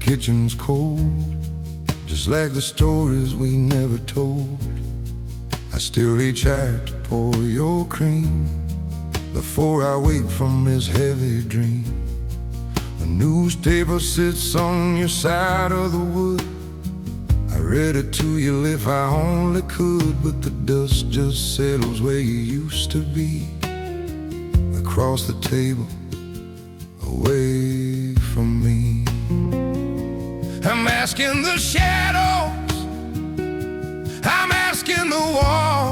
kitchen's cold, just like the stories we never told. I still reach out to pour your cream before I wake from this heavy dream. A newspaper sits on your side of the wood. I read it to you if I only could, but the dust just settles where you used to be, across the table, away from me. I'm asking the shadows, I'm asking the wall,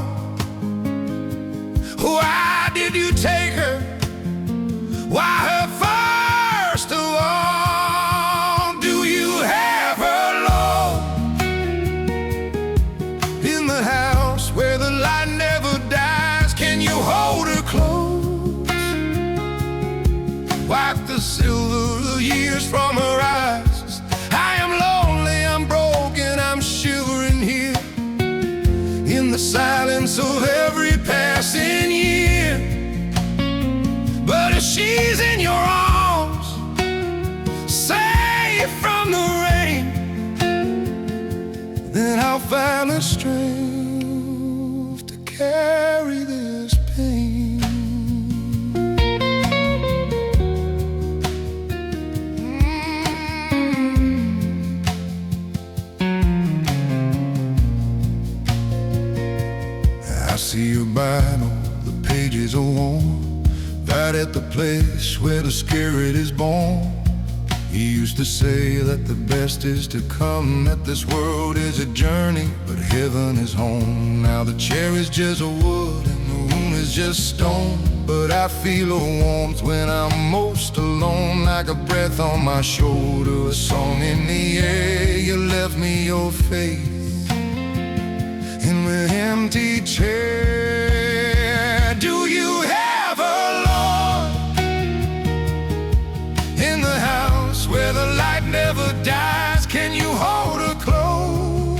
why did you take her? Why her first of all? Do you have her low in the house where the light never dies? Can you hold her close? Wipe the silver years from her eyes. I am lonely, I'm broken, I'm shivering here in the silence of every passing year. But if she's in your arms, safe from the rain, then I'll find the strength to carry this pain. I see your Bible, the pages are worn, right at the place where the Spirit is born. He used to say that the best is to come, that this world is a journey, but heaven is home. Now the chair is just a wood and the room is just stone, but I feel a warmth when I'm most alone, like a breath on my shoulder, a song in the air. You left me your faith in the empty chair. Do you have a Lord in the house where the light never dies? Can you hold her close?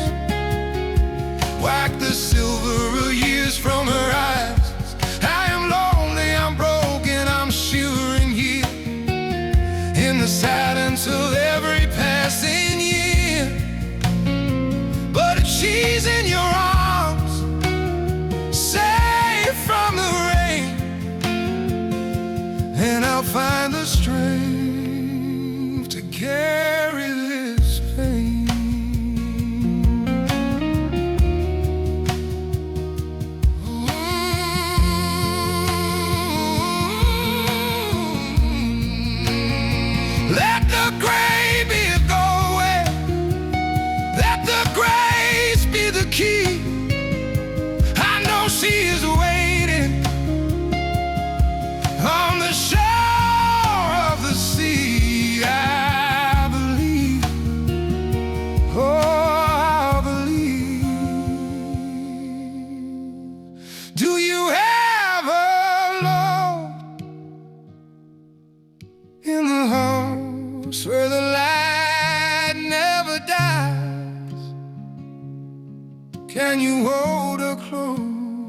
Wipe the silver years from her eyes. I am lonely, I'm broken, I'm shivering here in the silence of every passing year. But if she's in your arms, safe from the rain, and I'll find the strength to carry this pain. Let the gray be a go-away, let the grace be the key. I know she is waiting on the shore of the sea. I believe, oh, I believe. Do you have a Lord in the house where the light never dies? Can you hold her close?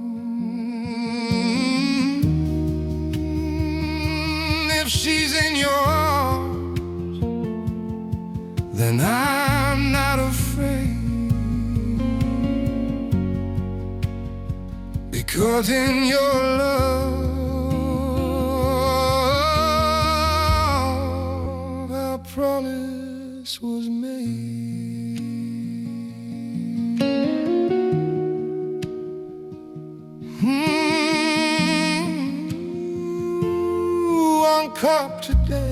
If she's in your arms, then I'm not afraid, because in your love our promise was made. One cup today,